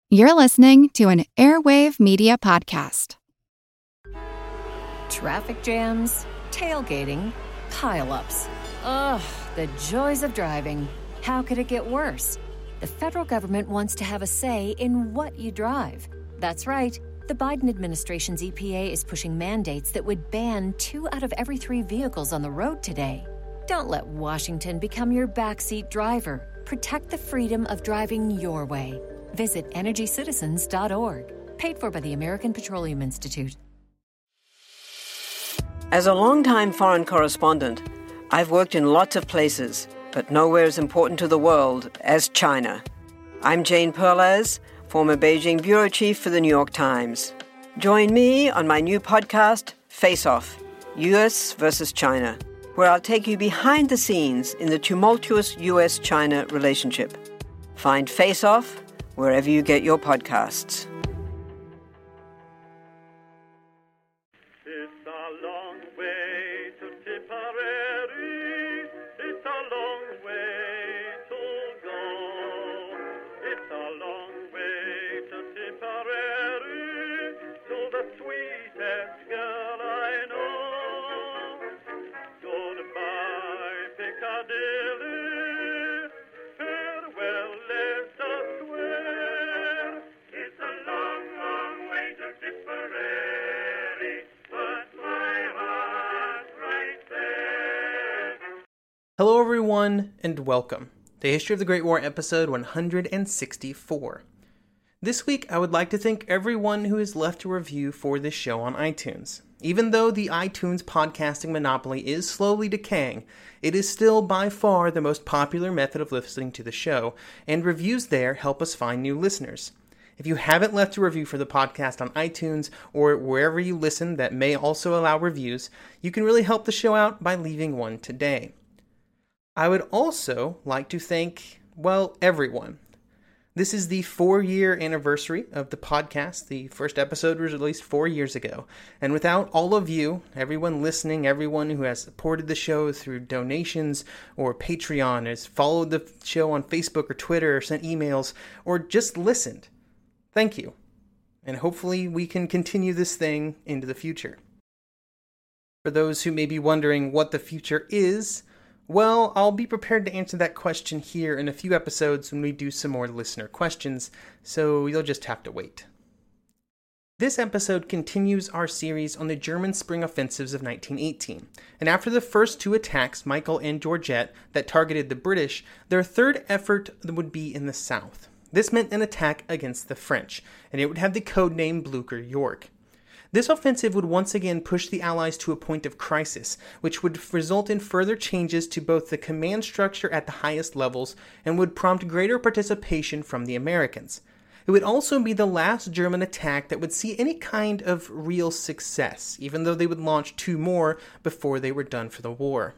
You're listening to an Airwave Media Podcast. Traffic jams, tailgating, pile-ups. Ugh, the joys of driving. How could it get worse? The federal government wants to have a say in what you drive. That's right. The Biden administration's EPA is pushing mandates that would ban 2 out of every 3 vehicles on the road today. Don't let Washington become your backseat driver. Protect the freedom of driving your way. Visit EnergyCitizens.org. Paid for by the American Petroleum Institute. As a longtime foreign correspondent, I've worked in lots of places, but nowhere as important to the world as China. I'm Jane Perlez, former Beijing bureau chief for the New York Times. Join me on my new podcast, Face Off, U.S. versus China, where I'll take you behind the scenes in the tumultuous U.S.-China relationship. Find Face Off wherever you get your podcasts. It's a long way to Tipperary. It's a long way to go. It's a long way to Tipperary, to the sweetest girl I know. Goodbye, Piccadilly. Farewell, Leicester Square. It's a long, long way to Tipperary, but my heart's right there. Hello everyone, and welcome to History of the Great War episode 164. This week, I would like to thank everyone who has left a review for this show on iTunes. Even though the iTunes podcasting monopoly is slowly decaying, it is still by far the most popular method of listening to the show, and reviews there help us find new listeners. If you haven't left a review for the podcast on iTunes or wherever you listen that may also allow reviews, you can really help the show out by leaving one today. I would also like to thank, everyone. This is the 4-year anniversary of the podcast. The first episode was released 4 years ago. And without all of you, everyone listening, everyone who has supported the show through donations or Patreon, has followed the show on Facebook or Twitter, or sent emails, or just listened, thank you. And hopefully we can continue this thing into the future. For those who may be wondering what the future is, well, I'll be prepared to answer that question here in a few episodes when we do some more listener questions, so you'll just have to wait. This episode continues our series on the German spring offensives of 1918, and after the first 2 attacks, Michael and Georgette, that targeted the British, their third effort would be in the south. This meant an attack against the French, and it would have the codename Blücher-Yorck. This offensive would once again push the Allies to a point of crisis, which would result in further changes to both the command structure at the highest levels and would prompt greater participation from the Americans. It would also be the last German attack that would see any kind of real success, even though they would launch 2 more before they were done for the war.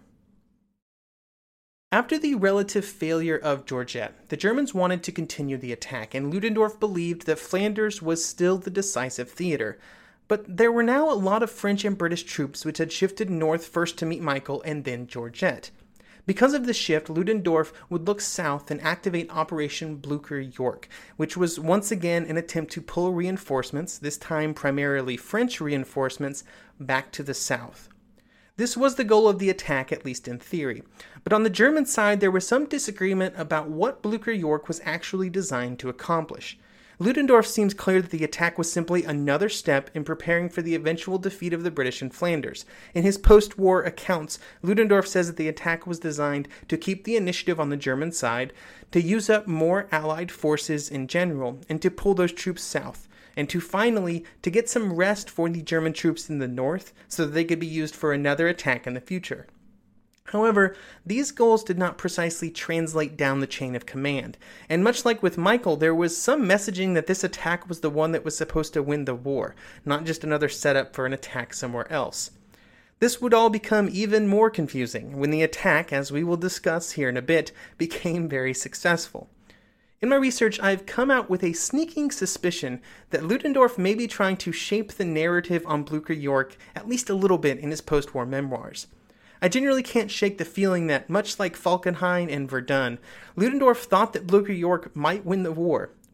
After the relative failure of Georgette, the Germans wanted to continue the attack, and Ludendorff believed that Flanders was still the decisive theater. But there were now a lot of French and British troops which had shifted north first to meet Michael and then Georgette. Because of the shift, Ludendorff would look south and activate Operation Blücher-Yorck, which was once again an attempt to pull reinforcements, this time primarily French reinforcements, back to the south. This was the goal of the attack, at least in theory. But on the German side, there was some disagreement about what Blücher-Yorck was actually designed to accomplish. Ludendorff seems clear that the attack was simply another step in preparing for the eventual defeat of the British in Flanders. In his post-war accounts, Ludendorff says that the attack was designed to keep the initiative on the German side, to use up more Allied forces in general, and to pull those troops south, and to get some rest for the German troops in the north so that they could be used for another attack in the future. However, these goals did not precisely translate down the chain of command, and much like with Michael, there was some messaging that this attack was the one that was supposed to win the war, not just another setup for an attack somewhere else. This would all become even more confusing when the attack, as we will discuss here in a bit, became very successful. In my research, I've come out with a sneaking suspicion that Ludendorff may be trying to shape the narrative on Blücher-Yorck at least a little bit in his post-war memoirs. I generally can't shake the feeling that, much like Falkenhayn and Verdun, Ludendorff thought that Blücher-Yorck might win the war,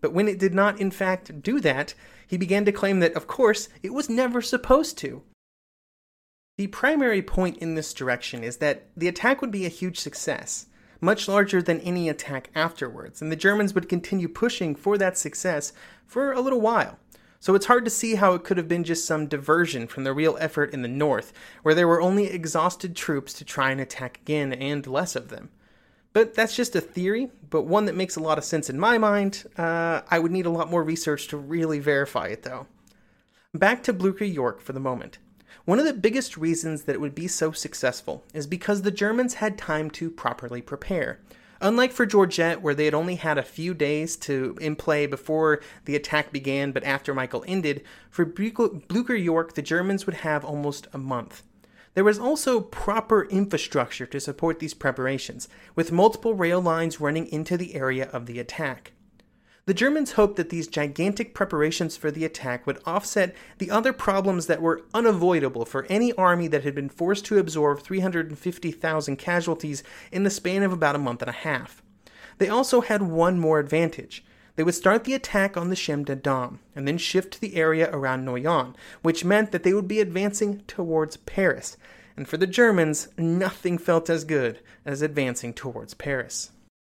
But when it did not in fact do that, he began to claim that, of course, it was never supposed to. The primary point in this direction is that the attack would be a huge success, much larger than any attack afterwards, and the Germans would continue pushing for that success for a little while. So it's hard to see how it could have been just some diversion from the real effort in the north, where there were only exhausted troops to try and attack again, and less of them. But that's just a theory, but one that makes a lot of sense in my mind. I would need a lot more research to really verify it, though. Back to Blücher York for the moment. One of the biggest reasons that it would be so successful is because the Germans had time to properly prepare. Unlike for Georgette, where they had only had a few days in play before the attack began but after Michael ended, for Blücher York the Germans would have almost a month. There was also proper infrastructure to support these preparations, with multiple rail lines running into the area of the attack. The Germans hoped that these gigantic preparations for the attack would offset the other problems that were unavoidable for any army that had been forced to absorb 350,000 casualties in the span of about a month and a half. They also had one more advantage. They would start the attack on the Chemin des Dames, and then shift to the area around Noyon, which meant that they would be advancing towards Paris. And for the Germans, nothing felt as good as advancing towards Paris.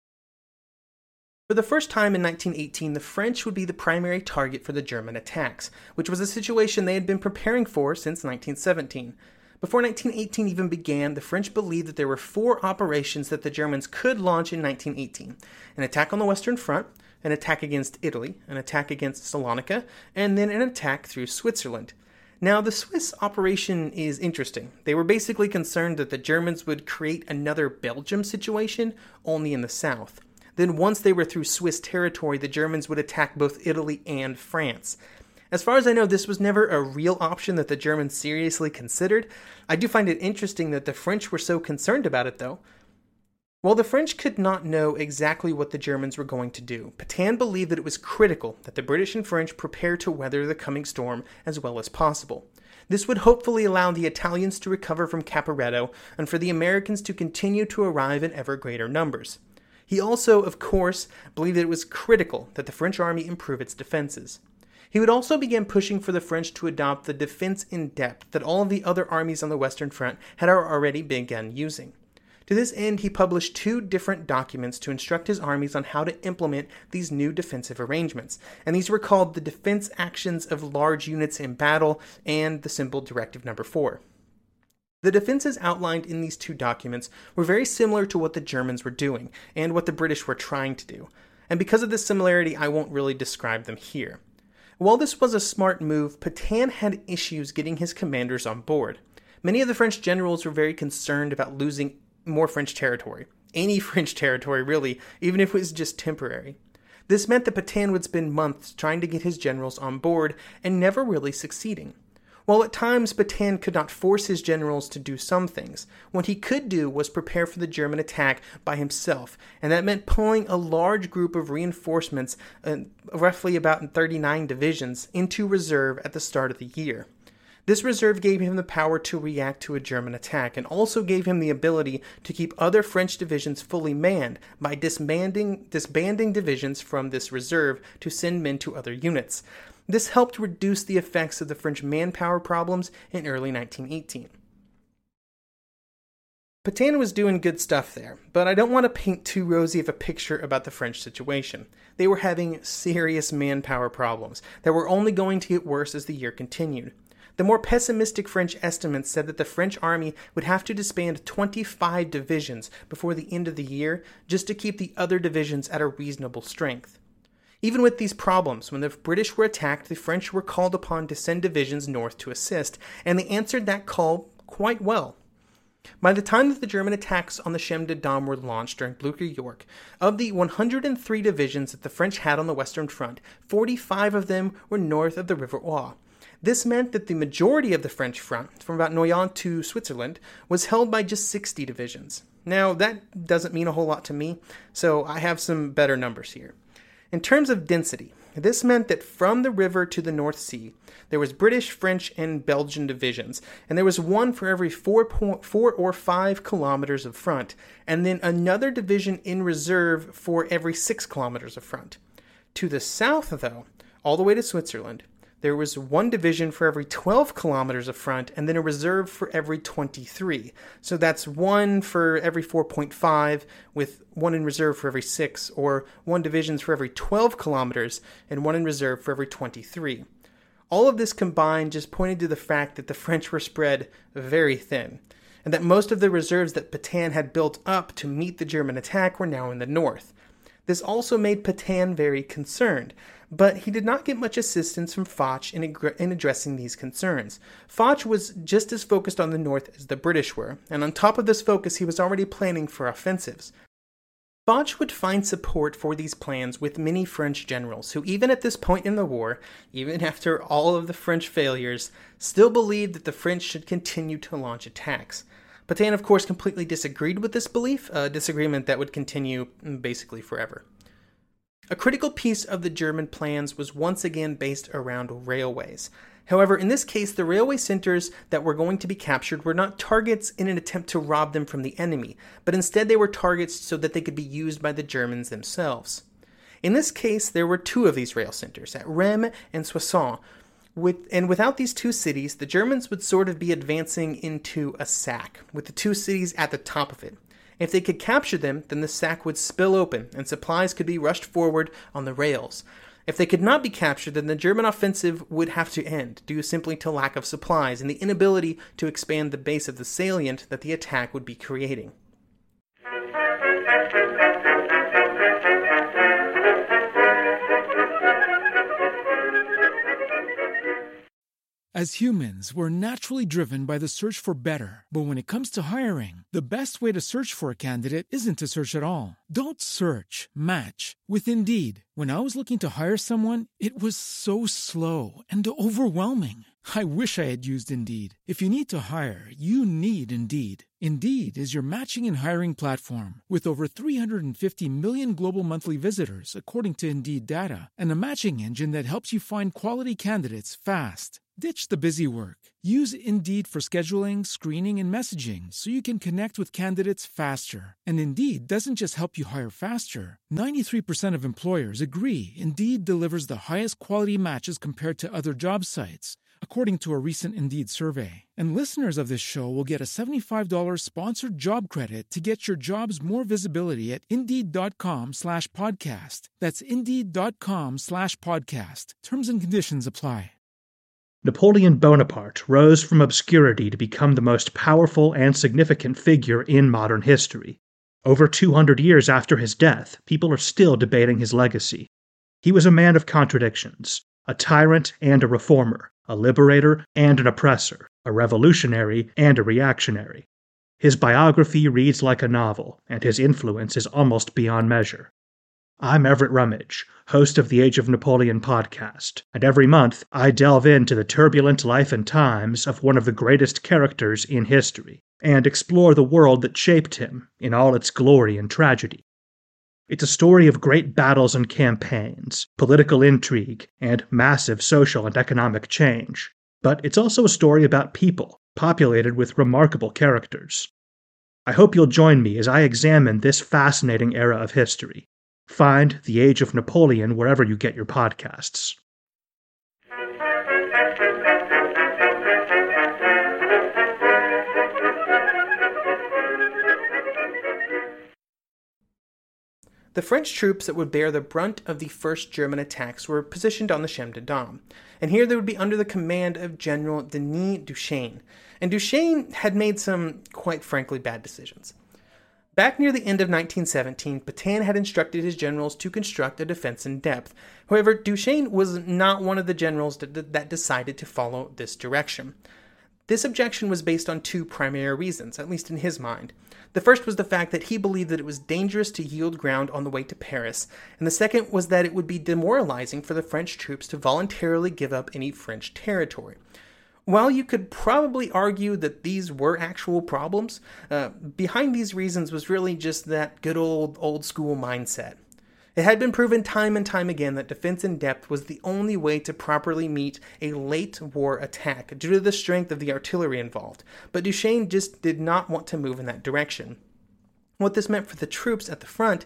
For the first time in 1918, the French would be the primary target for the German attacks, which was a situation they had been preparing for since 1917. Before 1918 even began, the French believed that there were 4 operations that the Germans could launch in 1918. An attack on the Western Front, an attack against Italy, an attack against Salonika, and then an attack through Switzerland. Now, the Swiss operation is interesting. They were basically concerned that the Germans would create another Belgium situation, only in the south. Then once they were through Swiss territory, the Germans would attack both Italy and France. As far as I know, this was never a real option that the Germans seriously considered. I do find it interesting that the French were so concerned about it, though. While the French could not know exactly what the Germans were going to do, Pétain believed that it was critical that the British and French prepare to weather the coming storm as well as possible. This would hopefully allow the Italians to recover from Caporetto and for the Americans to continue to arrive in ever greater numbers. He also, of course, believed that it was critical that the French army improve its defenses. He would also begin pushing for the French to adopt the defense in depth that all of the other armies on the Western Front had already begun using. To this end, he published 2 different documents to instruct his armies on how to implement these new defensive arrangements, and these were called the Defense Actions of Large Units in Battle and the Simple Directive No. 4. The defenses outlined in these 2 documents were very similar to what the Germans were doing, and what the British were trying to do, and because of this similarity, I won't really describe them here. While this was a smart move, Pétain had issues getting his commanders on board. Many of the French generals were very concerned about losing more French territory. Any French territory, really, even if it was just temporary. This meant that Pétain would spend months trying to get his generals on board, and never really succeeding. While at times Pétain could not force his generals to do some things, what he could do was prepare for the German attack by himself, and that meant pulling a large group of reinforcements, roughly about 39 divisions, into reserve at the start of the year. This reserve gave him the power to react to a German attack, and also gave him the ability to keep other French divisions fully manned by disbanding divisions from this reserve to send men to other units. This helped reduce the effects of the French manpower problems in early 1918. Pétain was doing good stuff there, but I don't want to paint too rosy of a picture about the French situation. They were having serious manpower problems that were only going to get worse as the year continued. The more pessimistic French estimates said that the French army would have to disband 25 divisions before the end of the year just to keep the other divisions at a reasonable strength. Even with these problems, when the British were attacked, the French were called upon to send divisions north to assist, and they answered that call quite well. By the time that the German attacks on the Chemin des Dames were launched during Blücher York, of the 103 divisions that the French had on the Western Front, 45 of them were north of the River Oise. This meant that the majority of the French front, from about Noyon to Switzerland, was held by just 60 divisions. Now, that doesn't mean a whole lot to me, so I have some better numbers here. In terms of density, this meant that from the river to the North Sea, there was British, French, and Belgian divisions, and there was one for every 4 or 5 kilometers of front, and then another division in reserve for every 6 kilometers of front. To the south, though, all the way to Switzerland, there was one division for every 12 kilometers of front and then a reserve for every 23. So that's one for every 4.5 with one in reserve for every 6, or one divisions for every 12 kilometers and one in reserve for every 23. All of this combined just pointed to the fact that the French were spread very thin, and that most of the reserves that Pétain had built up to meet the German attack were now in the north. This also made Pétain very concerned, but he did not get much assistance from Foch in addressing these concerns. Foch was just as focused on the north as the British were, and on top of this focus he was already planning for offensives. Foch would find support for these plans with many French generals who, even at this point in the war, even after all of the French failures, still believed that the French should continue to launch attacks. Pétain, of course, completely disagreed with this belief, a disagreement that would continue basically forever. A critical piece of the German plans was once again based around railways. However, in this case, the railway centers that were going to be captured were not targets in an attempt to rob them from the enemy, but instead they were targets so that they could be used by the Germans themselves. In this case, there were two of these rail centers, at Rheims and Soissons, and without these two cities, the Germans would sort of be advancing into a sack, with the two cities at the top of it. If they could capture them, then the sack would spill open, and supplies could be rushed forward on the rails. If they could not be captured, then the German offensive would have to end, due simply to lack of supplies and the inability to expand the base of the salient that the attack would be creating. As humans, we're naturally driven by the search for better. But when it comes to hiring, the best way to search for a candidate isn't to search at all. Don't search, match with Indeed. When I was looking to hire someone, it was so slow and overwhelming. I wish I had used Indeed. If you need to hire, you need Indeed. Indeed is your matching and hiring platform with over 350 million global monthly visitors, according to Indeed data, and a matching engine that helps you find quality candidates fast. Ditch the busy work. Use Indeed for scheduling, screening, and messaging so you can connect with candidates faster. And Indeed doesn't just help you hire faster. 93% of employers agree Indeed delivers the highest quality matches compared to other job sites, according to a recent Indeed survey. And listeners of this show will get a $75 sponsored job credit to get your jobs more visibility at Indeed.com/podcast. That's Indeed.com/podcast. Terms and conditions apply. Napoleon Bonaparte rose from obscurity to become the most powerful and significant figure in modern history. Over 200 years after his death, people are still debating his legacy. He was a man of contradictions, a tyrant and a reformer, a liberator and an oppressor, a revolutionary and a reactionary. His biography reads like a novel, and his influence is almost beyond measure. I'm Everett Rummage, host of the Age of Napoleon podcast, and every month I delve into the turbulent life and times of one of the greatest characters in history, and explore the world that shaped him in all its glory and tragedy. It's a story of great battles and campaigns, political intrigue, and massive social and economic change. But it's also a story about people, populated with remarkable characters. I hope you'll join me as I examine this fascinating era of history. Find The Age of Napoleon wherever you get your podcasts. The French troops that would bear the brunt of the first German attacks were positioned on the Chemin des Dames, and here they would be under the command of General Denis Duchesne. And Duchesne had made some, quite frankly, bad decisions. Back near the end of 1917, Pétain had instructed his generals to construct a defense in depth. However, Duchesne was not one of the generals that decided to follow this direction. This objection was based on two primary reasons, at least in his mind. The first was the fact that he believed that it was dangerous to yield ground on the way to Paris, and the second was that it would be demoralizing for the French troops to voluntarily give up any French territory. While you could probably argue that these were actual problems, behind these reasons was really just that good old school mindset. It had been proven time and time again that defense in depth was the only way to properly meet a late war attack due to the strength of the artillery involved, but Duchesne just did not want to move in that direction. What this meant for the troops at the front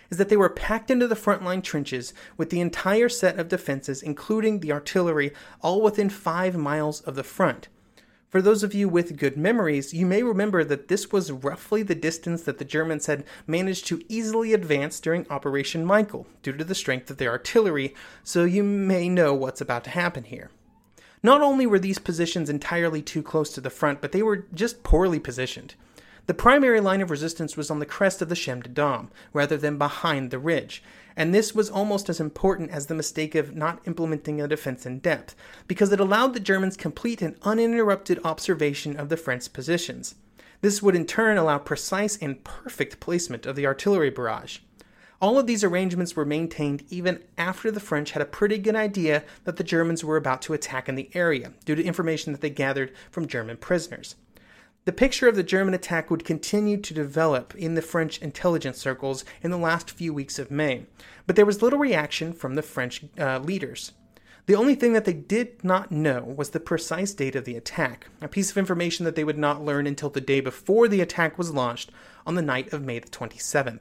is that they were packed into the frontline trenches with the entire set of defenses, including the artillery, all within 5 miles of the front. For those of you with good memories, you may remember that this was roughly the distance that the Germans had managed to easily advance during Operation Michael, due to the strength of their artillery, so you may know what's about to happen here. Not only were these positions entirely too close to the front, but they were just poorly positioned. The primary line of resistance was on the crest of the Chem de Dam, rather than behind the ridge, and this was almost as important as the mistake of not implementing a defense in depth, because it allowed the Germans complete and uninterrupted observation of the French positions. This would in turn allow precise and perfect placement of the artillery barrage. All of these arrangements were maintained even after the French had a pretty good idea that the Germans were about to attack in the area, due to information that they gathered from German prisoners. The picture of the German attack would continue to develop in the French intelligence circles in the last few weeks of May, but there was little reaction from the French leaders. The only thing that they did not know was the precise date of the attack, a piece of information that they would not learn until the day before the attack was launched on the night of May the 27th.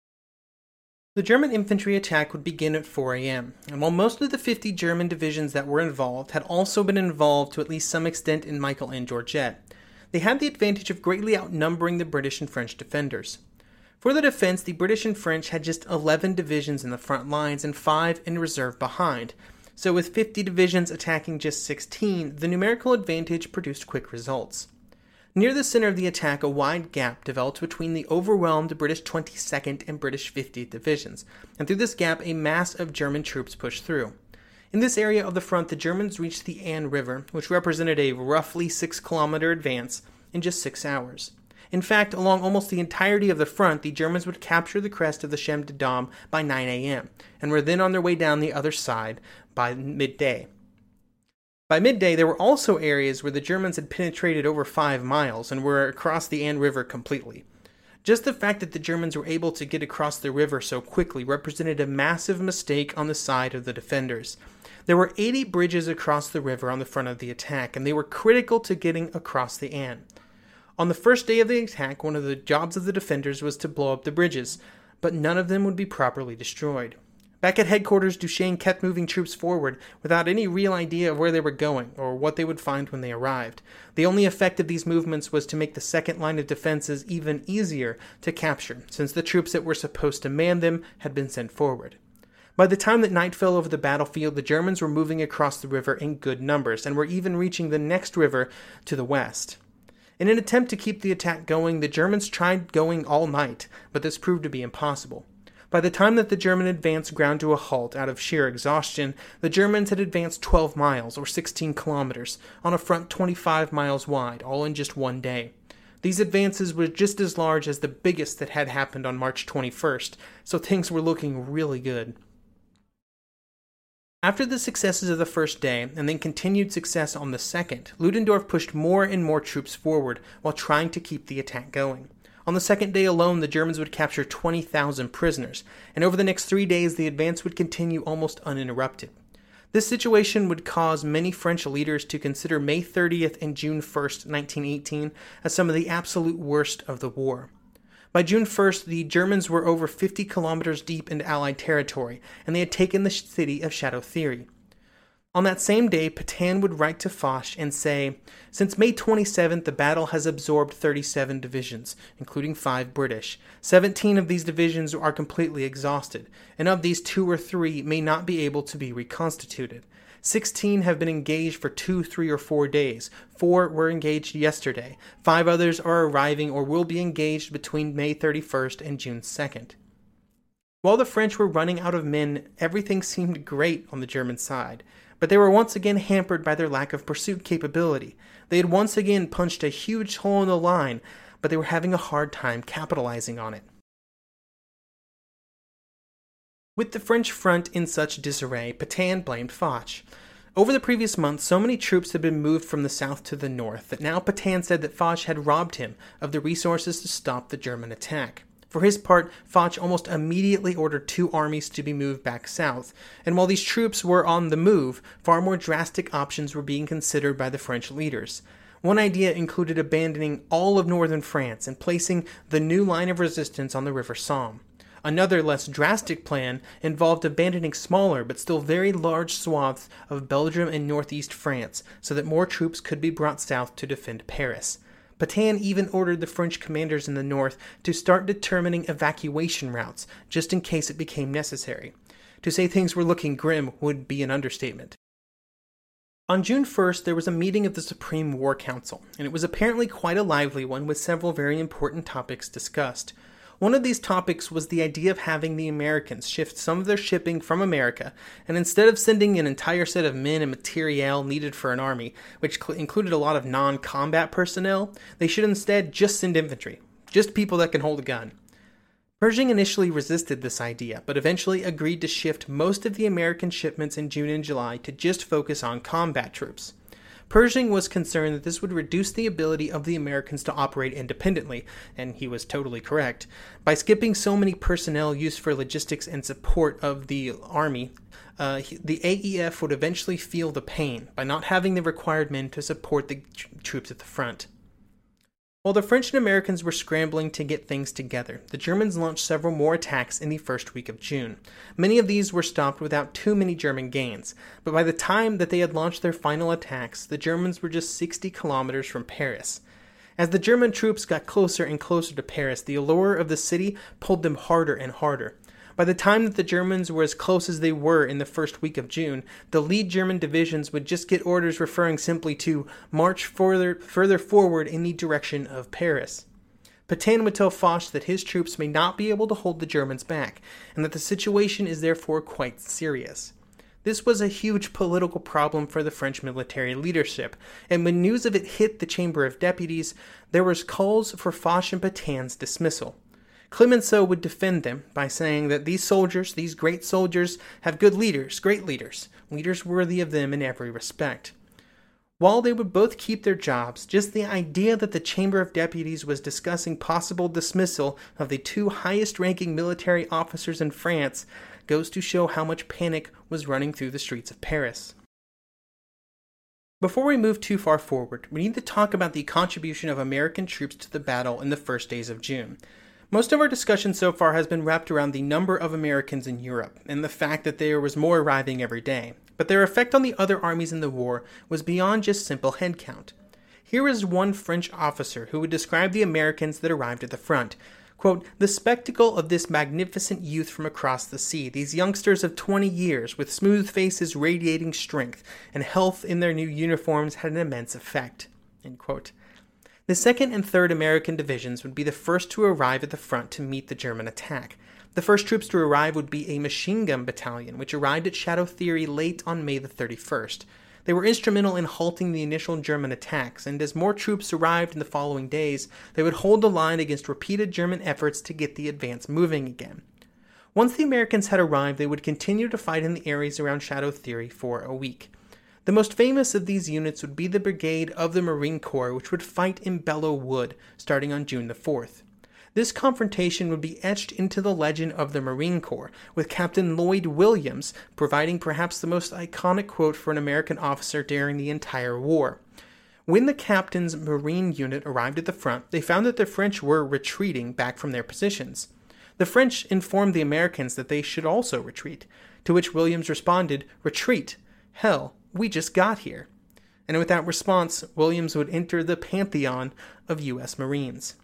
The German infantry attack would begin at 4 a.m., and while most of the 50 German divisions that were involved had also been involved to at least some extent in Michael and Georgette, they had the advantage of greatly outnumbering the British and French defenders. For the defense, the British and French had just 11 divisions in the front lines and 5 in reserve behind, so with 50 divisions attacking just 16, the numerical advantage produced quick results. Near the center of the attack, a wide gap developed between the overwhelmed British 22nd and British 50th divisions, and through this gap a mass of German troops pushed through. In this area of the front, the Germans reached the Aisne River, which represented a roughly 6-kilometer advance, in just 6 hours. In fact, along almost the entirety of the front, the Germans would capture the crest of the Chem de Dam by 9 a.m., and were then on their way down the other side by midday. By midday, there were also areas where the Germans had penetrated over 5 miles and were across the Aisne River completely. Just the fact that the Germans were able to get across the river so quickly represented a massive mistake on the side of the defenders. There were 80 bridges across the river on the front of the attack, and they were critical to getting across the Aisne. On the first day of the attack, one of the jobs of the defenders was to blow up the bridges, but none of them would be properly destroyed. Back at headquarters, Duchesne kept moving troops forward without any real idea of where they were going or what they would find when they arrived. The only effect of these movements was to make the second line of defenses even easier to capture, since the troops that were supposed to man them had been sent forward. By the time that night fell over the battlefield, the Germans were moving across the river in good numbers and were even reaching the next river to the west. In an attempt to keep the attack going, the Germans tried going all night, but this proved to be impossible. By the time that the German advance ground to a halt out of sheer exhaustion, the Germans had advanced 12 miles, or 16 kilometers, on a front 25 miles wide, all in just one day. These advances were just as large as the biggest that had happened on March 21st, so things were looking really good. After the successes of the first day, and then continued success on the second, Ludendorff pushed more and more troops forward while trying to keep the attack going. On the second day alone, the Germans would capture 20,000 prisoners, and over the next 3 days the advance would continue almost uninterrupted. This situation would cause many French leaders to consider May 30th and June 1st, 1918, as some of the absolute worst of the war. By June 1st, the Germans were over 50 kilometers deep into Allied territory, and they had taken the city of Château-Thierry. On that same day, Pétain would write to Foch and say, "Since May 27th, the battle has absorbed 37 divisions, including 5 British. 17 of these divisions are completely exhausted, and of these 2 or 3 may not be able to be reconstituted. 16 have been engaged for 2, 3, or 4 days. 4 were engaged yesterday. 5 others are arriving or will be engaged between May 31st and June 2nd. While the French were running out of men, everything seemed great on the German side. But they were once again hampered by their lack of pursuit capability. They had once again punched a huge hole in the line, but they were having a hard time capitalizing on it. With the French front in such disarray, Pétain blamed Foch. Over the previous month, so many troops had been moved from the south to the north that now Pétain said that Foch had robbed him of the resources to stop the German attack. For his part, Foch almost immediately ordered 2 armies to be moved back south, and while these troops were on the move, far more drastic options were being considered by the French leaders. One idea included abandoning all of northern France and placing the new line of resistance on the River Somme. Another, less drastic plan involved abandoning smaller but still very large swaths of Belgium and northeast France so that more troops could be brought south to defend Paris. Pétain even ordered the French commanders in the north to start determining evacuation routes, just in case it became necessary. To say things were looking grim would be an understatement. On June 1st, there was a meeting of the Supreme War Council, and it was apparently quite a lively one with several very important topics discussed. One of these topics was the idea of having the Americans shift some of their shipping from America, and instead of sending an entire set of men and materiel needed for an army, which included a lot of non-combat personnel, they should instead just send infantry, just people that can hold a gun. Pershing initially resisted this idea, but eventually agreed to shift most of the American shipments in June and July to just focus on combat troops. Pershing was concerned that this would reduce the ability of the Americans to operate independently, and he was totally correct. By skipping so many personnel used for logistics and support of the army, the AEF would eventually feel the pain by not having the required men to support the troops at the front. While the French and Americans were scrambling to get things together, the Germans launched several more attacks in the first week of June. Many of these were stopped without too many German gains, but by the time that they had launched their final attacks, the Germans were just 60 kilometers from Paris. As the German troops got closer and closer to Paris, the allure of the city pulled them harder and harder. By the time that the Germans were as close as they were in the first week of June, the lead German divisions would just get orders referring simply to march further forward in the direction of Paris. Pétain would tell Foch that his troops may not be able to hold the Germans back, and that the situation is therefore quite serious. This was a huge political problem for the French military leadership, and when news of it hit the Chamber of Deputies, there was calls for Foch and Pétain's dismissal. Clemenceau would defend them by saying that these soldiers, these great soldiers, have good leaders, great leaders, leaders worthy of them in every respect. While they would both keep their jobs, just the idea that the Chamber of Deputies was discussing possible dismissal of the two highest-ranking military officers in France goes to show how much panic was running through the streets of Paris. Before we move too far forward, we need to talk about the contribution of American troops to the battle in the first days of June. Most of our discussion so far has been wrapped around the number of Americans in Europe and the fact that there was more arriving every day, but their effect on the other armies in the war was beyond just simple headcount. Here is one French officer who would describe the Americans that arrived at the front. Quote, "The spectacle of this magnificent youth from across the sea, these youngsters of 20 years with smooth faces radiating strength and health in their new uniforms had an immense effect." End quote. The 2nd and 3rd American divisions would be the first to arrive at the front to meet the German attack. The first troops to arrive would be a machine gun battalion, which arrived at Chateau Thierry late on May the 31st. They were instrumental in halting the initial German attacks, and as more troops arrived in the following days, they would hold the line against repeated German efforts to get the advance moving again. Once the Americans had arrived, they would continue to fight in the areas around Chateau Thierry for a week. The most famous of these units would be the Brigade of the Marine Corps, which would fight in Belleau Wood, starting on June the 4th. This confrontation would be etched into the legend of the Marine Corps, with Captain Lloyd Williams providing perhaps the most iconic quote for an American officer during the entire war. When the captain's Marine unit arrived at the front, they found that the French were retreating back from their positions. The French informed the Americans that they should also retreat, to which Williams responded, "Retreat? Hell, we just got here." And with that response, Williams would enter the pantheon of U.S. Marines.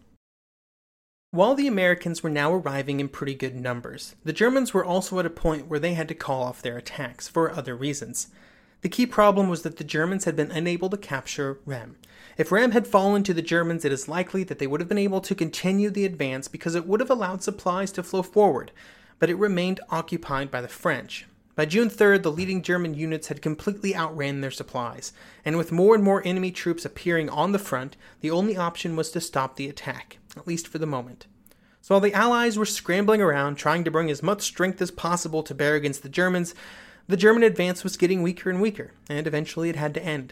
While the Americans were now arriving in pretty good numbers, the Germans were also at a point where they had to call off their attacks for other reasons. The key problem was that the Germans had been unable to capture Rheims. If Rheims had fallen to the Germans, it is likely that they would have been able to continue the advance because it would have allowed supplies to flow forward, but it remained occupied by the French. By June 3rd, the leading German units had completely outran their supplies, and with more and more enemy troops appearing on the front, the only option was to stop the attack, at least for the moment. So while the Allies were scrambling around, trying to bring as much strength as possible to bear against the German advance was getting weaker and weaker, and eventually it had to end.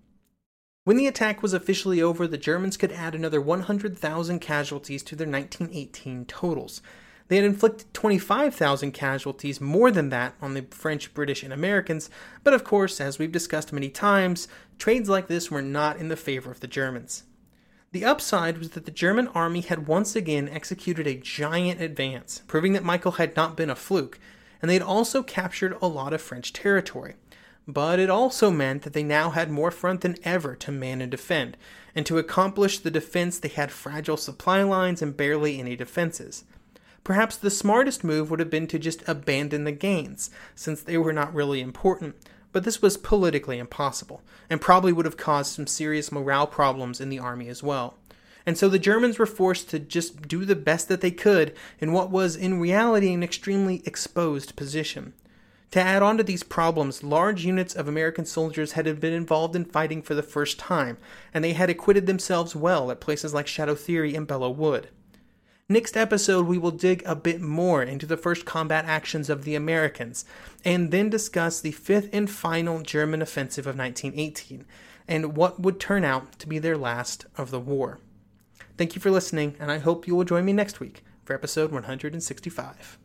When the attack was officially over, the Germans could add another 100,000 casualties to their 1918 totals. They had inflicted 25,000 casualties more than that on the French, British, and Americans, but of course, as we've discussed many times, trades like this were not in the favor of the Germans. The upside was that the German army had once again executed a giant advance, proving that Michael had not been a fluke, and they had also captured a lot of French territory. But it also meant that they now had more front than ever to man and defend, and to accomplish the defense they had fragile supply lines and barely any defenses. Perhaps the smartest move would have been to just abandon the gains, since they were not really important, but this was politically impossible, and probably would have caused some serious morale problems in the army as well. And so the Germans were forced to just do the best that they could in what was in reality an extremely exposed position. To add on to these problems, large units of American soldiers had been involved in fighting for the first time, and they had acquitted themselves well at places like Shadow Theory and Belleau Wood. Next episode, we will dig a bit more into the first combat actions of the Americans, and then discuss the fifth and final German offensive of 1918, and what would turn out to be their last of the war. Thank you for listening, and I hope you will join me next week for episode 165.